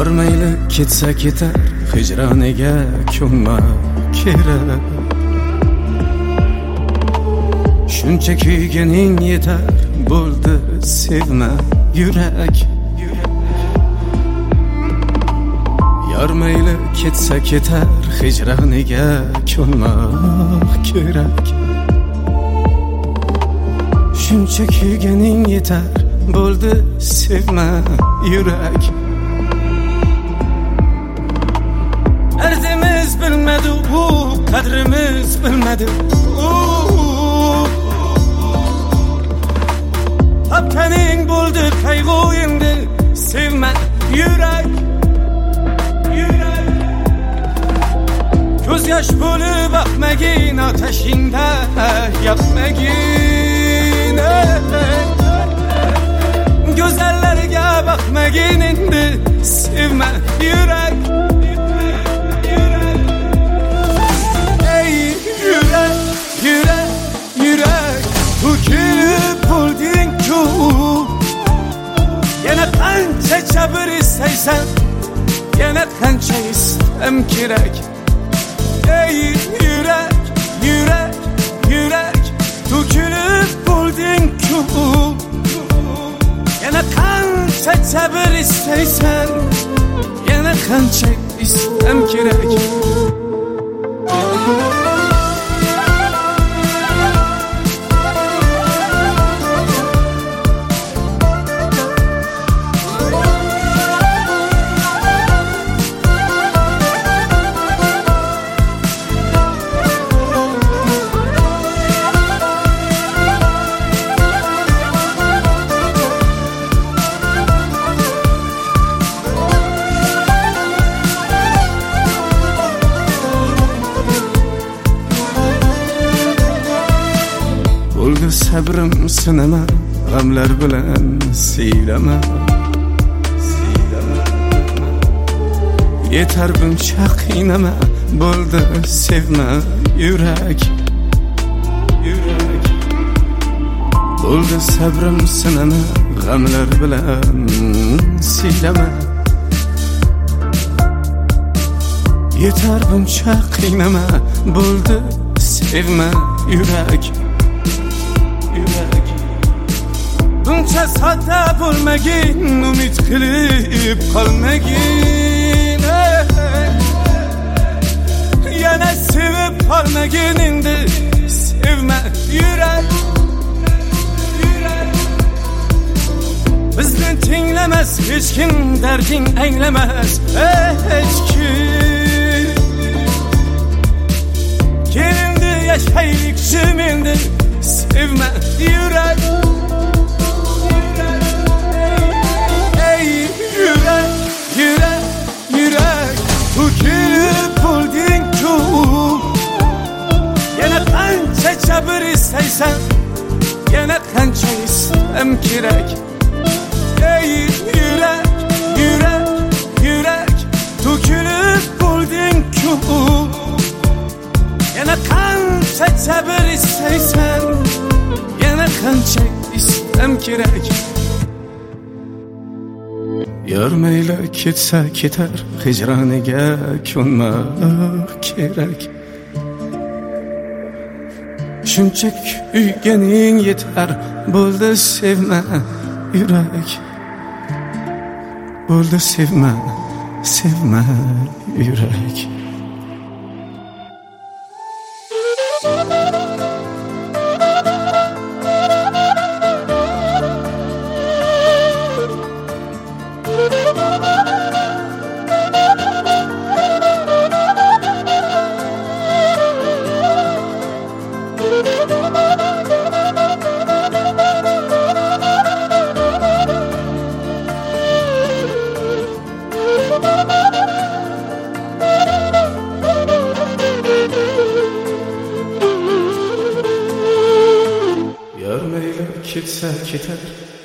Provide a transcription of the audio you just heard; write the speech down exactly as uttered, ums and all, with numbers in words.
Yor mayli ketsa ketar, hijroniga ko'nma kerak. Shuncha kuyganing yetar, bo'ldi sevma yurak. Yor mayli ketsa ketar, hijroniga ko'nma kerak. Shuncha kuyganing yetar, bo'ldi sevma yurak. Derdimiz bilmedi, u qadrimiz bilmedi. Taptaning bo'ldi qayg'u endi, sevma yurak. Yurak. Ko'z yosh bo'lib oqmagin, otashingda yoqmagin. Go'zallarga boqmagin endi, sevma yurak. Ey yurak, yurak, yurak, to'kilib bo'lding-ku. Yana qancha sabr istaysan, yana qancha istam kerak. Ey yurak, yurak, yurak, to'kilib bo'lding-ku. Yana qancha sabr istaysan, yana qancha istam kerak. Bo'ldi sabrim sinama, g'amlar bilan siylama. Yetar buncha qiynama, bo'ldi sevma yurak. Yurak. Bo'ldi sabrim sinama, g'amlar bilan siylama. Yetar buncha qiynama, bo'ldi sevma yurak. Buncha sodda bo'lmagin, umid qilib qolmagin. Yana sevib qolmagin endi, sevma yurak. Bizni tinglamas hech kim, darding anglamas hech kim. Kelindi yashaylik shim endi, sevma yurak. Yurak, yurak, yurak, to'kilib bo'lding-ku. Yana qancha sabr istaysan, yana qancha istam kerak. Ey yurak, yurak, yurak, to'kilib bo'lding-ku. Yana qancha sabr istaysan, yana qancha istam kerak. Yor mayli ketsa ketar, hijroniga ko'nma kerak. Shuncha kuyganing yetar, bo'ldi sevma yurak. Bo'ldi sevma, sevma yurak. Yor mayli ketsa ketar,